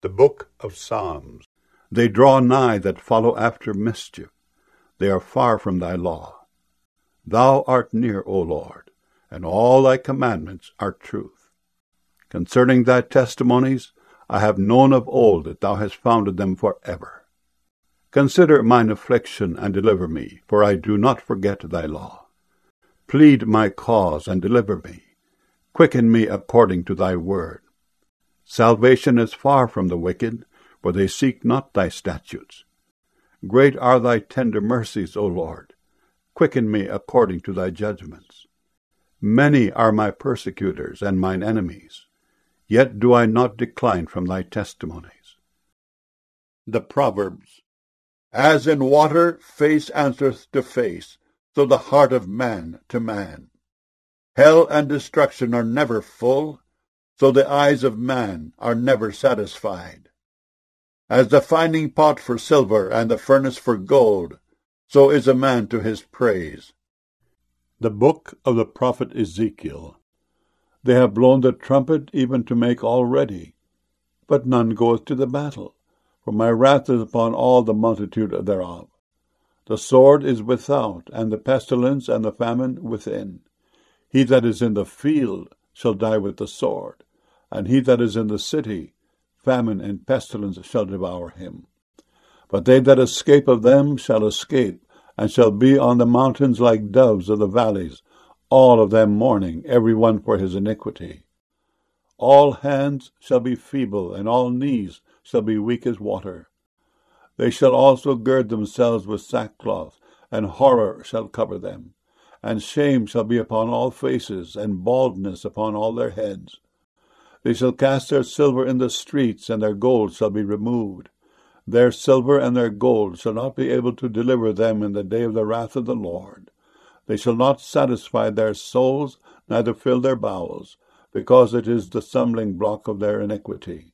The Book of Psalms. They draw nigh that follow after mischief. They are far from thy law. Thou art near, O Lord, and all thy commandments are truth. Concerning thy testimonies, I have known of old that thou hast founded them for ever. Consider mine affliction and deliver me, for I do not forget thy law. Plead my cause and deliver me. Quicken me according to thy word. Salvation is far from the wicked, for they seek not thy statutes. Great are thy tender mercies, O Lord. Quicken me according to thy judgments. Many are my persecutors and mine enemies, yet do I not decline from thy testimonies. The Proverbs. As in water face answereth to face, so the heart of man to man. Hell and destruction are never full, so the eyes of man are never satisfied. As the finding pot for silver and the furnace for gold, so is a man to his praise. The book of the prophet Ezekiel. They have blown the trumpet even to make all ready, but none goeth to the battle, for my wrath is upon all the multitude thereof. The sword is without, and the pestilence and the famine within. He that is in the field shall die with the sword, and he that is in the city, famine and pestilence shall devour him. But they that escape of them shall escape, and shall be on the mountains like doves of the valleys, all of them mourning, every one for his iniquity. All hands shall be feeble, and all knees shall be weak as water. They shall also gird themselves with sackcloth, and horror shall cover them. And shame shall be upon all faces, and baldness upon all their heads. They shall cast their silver in the streets, and their gold shall be removed. Their silver and their gold shall not be able to deliver them in the day of the wrath of the Lord. They shall not satisfy their souls, neither fill their bowels, because it is the stumbling block of their iniquity.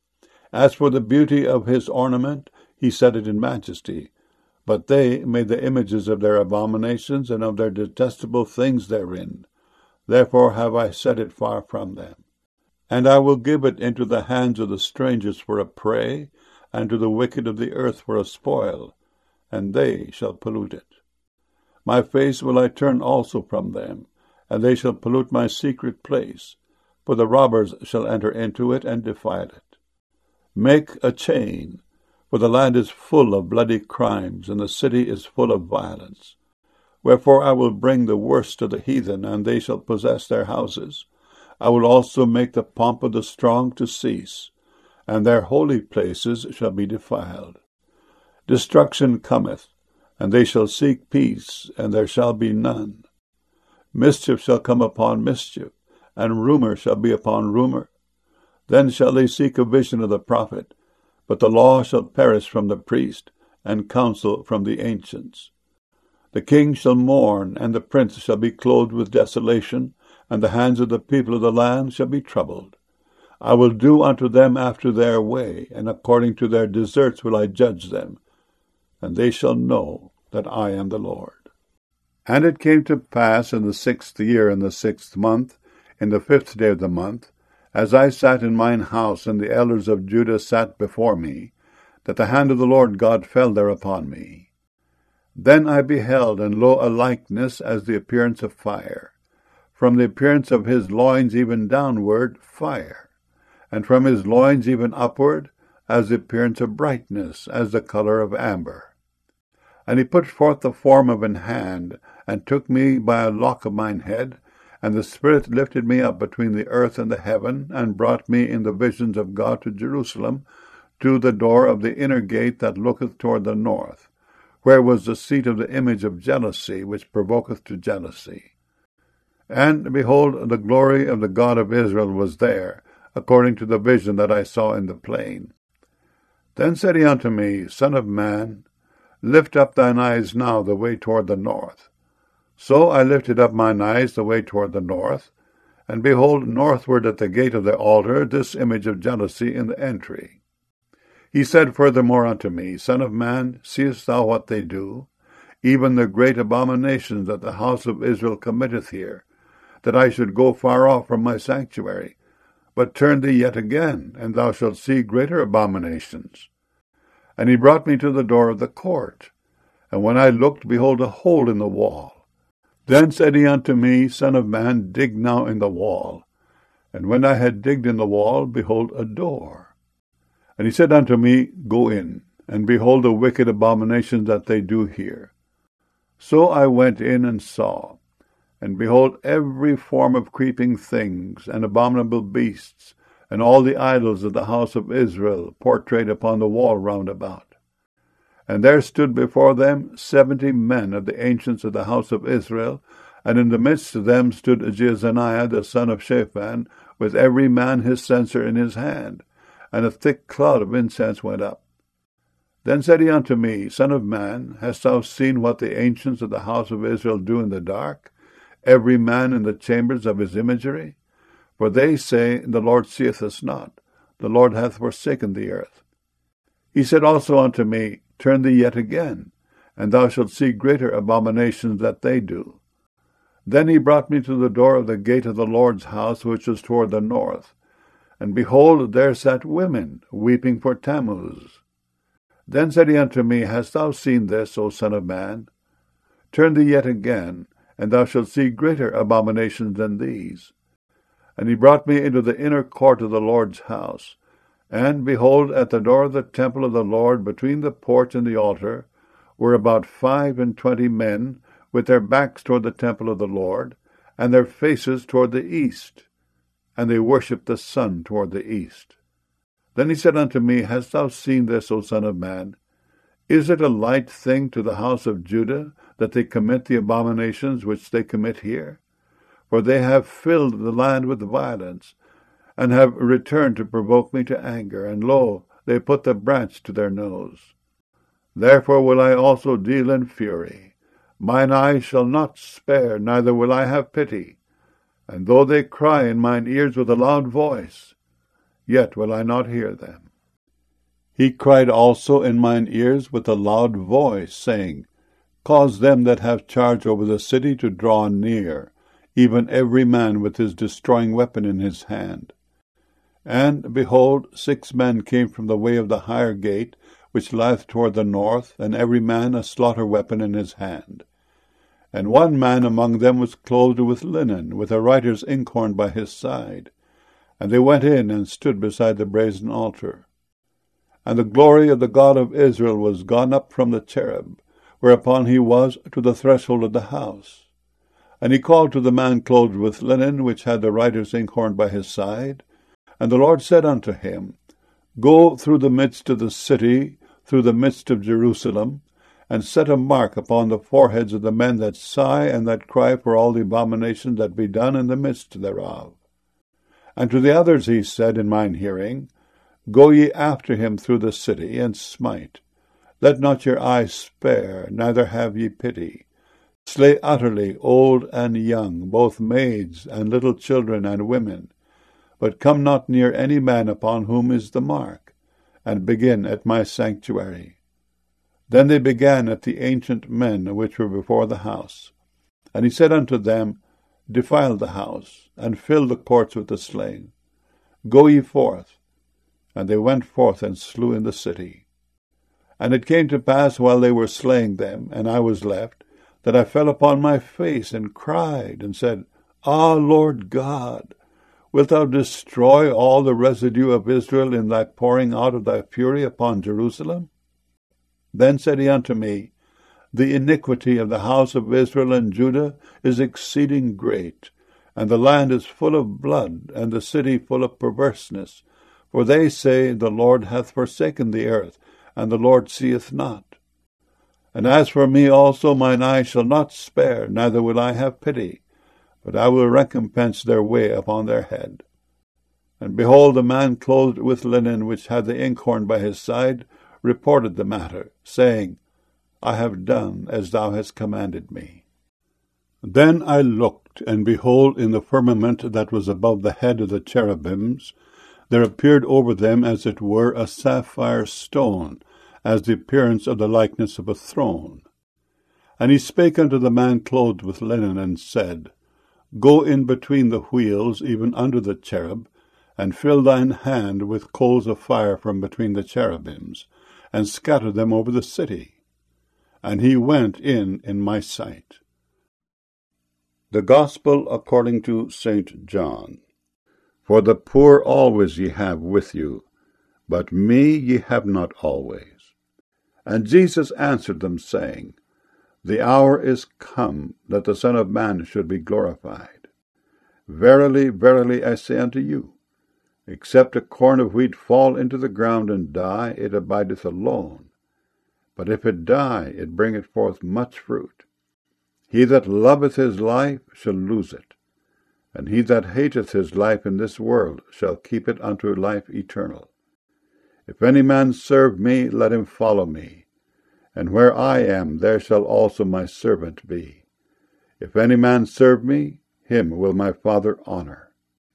As for the beauty of his ornament, he set it in majesty. But they made the images of their abominations and of their detestable things therein. Therefore have I set it far from them. And I will give it into the hands of the strangers for a prey, and to the wicked of the earth for a spoil, and they shall pollute it. My face will I turn also from them, and they shall pollute my secret place, for the robbers shall enter into it and defile it. Make a chain, for the land is full of bloody crimes, and the city is full of violence. Wherefore I will bring the worst of the heathen, and they shall possess their houses. I will also make the pomp of the strong to cease, and their holy places shall be defiled. Destruction cometh, and they shall seek peace, and there shall be none. Mischief shall come upon mischief, and rumor shall be upon rumor. Then shall they seek a vision of the prophet, but the law shall perish from the priest, and counsel from the ancients. The king shall mourn, and the prince shall be clothed with desolation, and the hands of the people of the land shall be troubled. I will do unto them after their way, and according to their deserts will I judge them, and they shall know that I am the Lord. And it came to pass in the 6th year, in the 6th month, in the 5th day of the month, as I sat in mine house, and the elders of Judah sat before me, that the hand of the Lord God fell there upon me. Then I beheld, and lo, a likeness as the appearance of fire. From the appearance of his loins even downward, fire, and from his loins even upward, as the appearance of brightness, as the color of amber. And he put forth the form of an hand, and took me by a lock of mine head, and the Spirit lifted me up between the earth and the heaven, and brought me in the visions of God to Jerusalem, to the door of the inner gate that looketh toward the north, where was the seat of the image of jealousy, which provoketh to jealousy. And behold, the glory of the God of Israel was there, according to the vision that I saw in the plain. Then said he unto me, Son of man, lift up thine eyes now the way toward the north. So I lifted up mine eyes the way toward the north, and behold, northward at the gate of the altar, this image of jealousy in the entry. He said furthermore unto me, Son of man, seest thou what they do? Even the great abominations that the house of Israel committeth here, that I should go far off from my sanctuary. But turn thee yet again, and thou shalt see greater abominations. And he brought me to the door of the court. And when I looked, behold, a hole in the wall. Then said he unto me, Son of man, dig now in the wall. And when I had digged in the wall, behold, a door. And he said unto me, Go in, and behold the wicked abominations that they do here. So I went in and saw, and behold, every form of creeping things, and abominable beasts, and all the idols of the house of Israel, portrayed upon the wall round about. And there stood before them 70 men of the ancients of the house of Israel, and in the midst of them stood Jaazaniah the son of Shaphan, with every man his censer in his hand, and a thick cloud of incense went up. Then said he unto me, Son of man, hast thou seen what the ancients of the house of Israel do in the dark, every man in the chambers of his imagery? For they say, The Lord seeth us not, the Lord hath forsaken the earth. He said also unto me, Turn thee yet again, and thou shalt see greater abominations that they do. Then he brought me to the door of the gate of the Lord's house, which was toward the north. And behold, there sat women, weeping for Tammuz. Then said he unto me, Hast thou seen this, O son of man? Turn thee yet again, and thou shalt see greater abominations than these. And he brought me into the inner court of the Lord's house. And, behold, at the door of the temple of the Lord, between the porch and the altar, were about 25 men, with their backs toward the temple of the Lord, and their faces toward the east. And they worshipped the sun toward the east. Then he said unto me, Hast thou seen this, O son of man? Is it a light thing to the house of Judah, that they commit the abominations which they commit here? For they have filled the land with violence, and have returned to provoke me to anger, and lo, they put the branch to their nose. Therefore will I also deal in fury. Mine eyes shall not spare, neither will I have pity. And though they cry in mine ears with a loud voice, yet will I not hear them. He cried also in mine ears with a loud voice, saying, Cause them that have charge over the city to draw near, even every man with his destroying weapon in his hand. And, behold, 6 men came from the way of the higher gate, which lieth toward the north, and every man a slaughter weapon in his hand. And one man among them was clothed with linen, with a writer's inkhorn by his side. And they went in and stood beside the brazen altar. And the glory of the God of Israel was gone up from the cherub, whereupon he was, to the threshold of the house. And he called to the man clothed with linen, which had the writer's inkhorn by his side. And the Lord said unto him, Go through the midst of the city, through the midst of Jerusalem, and set a mark upon the foreheads of the men that sigh and that cry for all the abominations that be done in the midst thereof. And to the others he said in mine hearing, Go ye after him through the city, and smite. Let not your eyes spare, neither have ye pity. Slay utterly old and young, both maids and little children and women. But come not near any man upon whom is the mark, and begin at my sanctuary. Then they began at the ancient men which were before the house. And he said unto them, Defile the house, and fill the courts with the slain. Go ye forth. And they went forth and slew in the city. And it came to pass, while they were slaying them, and I was left, that I fell upon my face, and cried, and said, Ah, Lord God, wilt thou destroy all the residue of Israel in thy pouring out of thy fury upon Jerusalem? Then said he unto me, The iniquity of the house of Israel and Judah is exceeding great, and the land is full of blood, and the city full of perverseness. For they say, The Lord hath forsaken the earth, and the Lord seeth not. And as for me also, mine eye shall not spare, neither will I have pity, but I will recompense their way upon their head. And behold, the man clothed with linen, which had the inkhorn by his side, reported the matter, saying, I have done as thou hast commanded me. Then I looked, and behold, in the firmament that was above the head of the cherubims, there appeared over them as it were a sapphire stone, as the appearance of the likeness of a throne. And he spake unto the man clothed with linen, and said, Go in between the wheels, even under the cherub, and fill thine hand with coals of fire from between the cherubims, and scatter them over the city. And he went in my sight. The Gospel according to St. John. For the poor always ye have with you, but me ye have not always. And Jesus answered them, saying, The hour is come that the Son of Man should be glorified. Verily, verily, I say unto you, except a corn of wheat fall into the ground and die, it abideth alone. But if it die, it bringeth forth much fruit. He that loveth his life shall lose it, and he that hateth his life in this world shall keep it unto life eternal. If any man serve me, let him follow me. And where I am, there shall also my servant be. If any man serve me, him will my Father honor.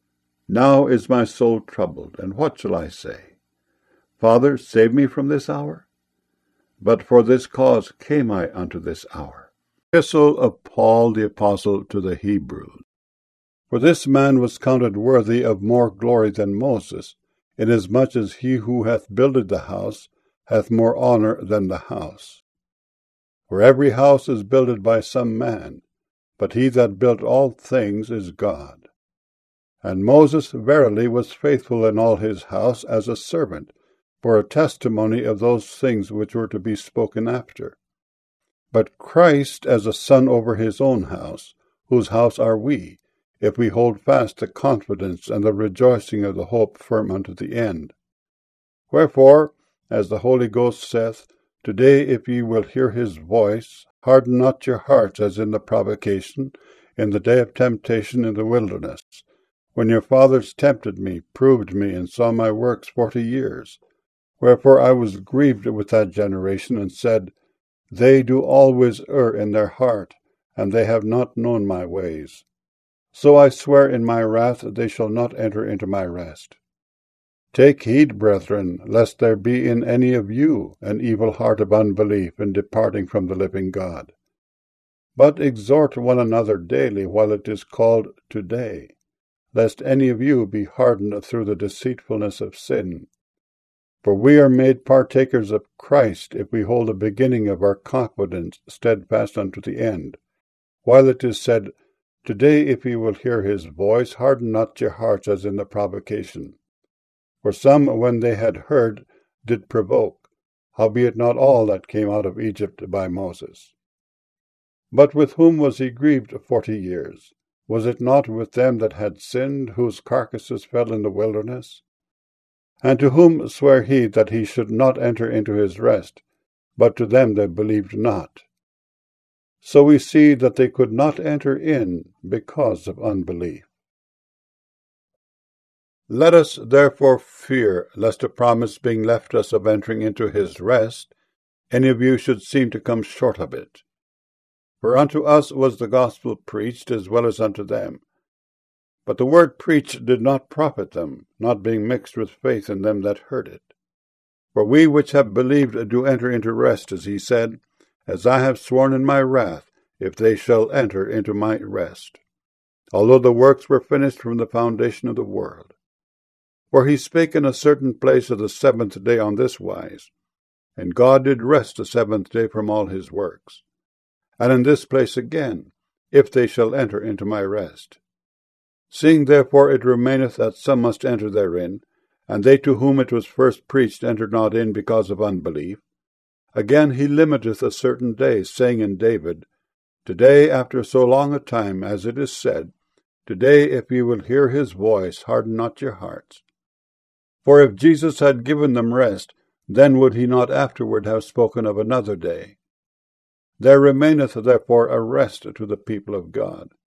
Now is my soul troubled, and what shall I say? Father, save me from this hour? But for this cause came I unto this hour. Epistle of Paul the Apostle to the Hebrews. For this man was counted worthy of more glory than Moses, inasmuch as he who hath builded the house hath more honor than the house. For every house is builded by some man, but he that built all things is God. And Moses verily was faithful in all his house as a servant, for a testimony of those things which were to be spoken after. But Christ as a son over his own house, whose house are we, if we hold fast the confidence and the rejoicing of the hope firm unto the end. Wherefore, as the Holy Ghost saith, Today if ye will hear his voice, harden not your hearts as in the provocation, in the day of temptation in the wilderness, when your fathers tempted me, proved me, and saw my works 40 years. Wherefore I was grieved with that generation, and said, They do always err in their heart, and they have not known my ways. So I swear in my wrath they shall not enter into my rest. Take heed, brethren, lest there be in any of you an evil heart of unbelief in departing from the living God. But exhort one another daily while it is called today, lest any of you be hardened through the deceitfulness of sin. For we are made partakers of Christ if we hold the beginning of our confidence steadfast unto the end. While it is said, Today if ye will hear his voice, harden not your hearts as in the provocation. For some, when they had heard, did provoke, howbeit not all that came out of Egypt by Moses. But with whom was he grieved 40 years? Was it not with them that had sinned, whose carcasses fell in the wilderness? And to whom sware he that he should not enter into his rest, but to them that believed not? So we see that they could not enter in because of unbelief. Let us therefore fear, lest a promise being left us of entering into his rest, any of you should seem to come short of it. For unto us was the gospel preached as well as unto them. But the word preached did not profit them, not being mixed with faith in them that heard it. For we which have believed do enter into rest, as he said, As I have sworn in my wrath, if they shall enter into my rest, although the works were finished from the foundation of the world. For he spake in a certain place of the 7th day on this wise, And God did rest the 7th day from all his works. And in this place again, If they shall enter into my rest. Seeing therefore it remaineth that some must enter therein, and they to whom it was first preached entered not in because of unbelief, again he limiteth a certain day, saying in David, Today after so long a time, as it is said, Today if ye will hear his voice, harden not your hearts. For if Jesus had given them rest, then would he not afterward have spoken of another day. There remaineth therefore a rest to the people of God.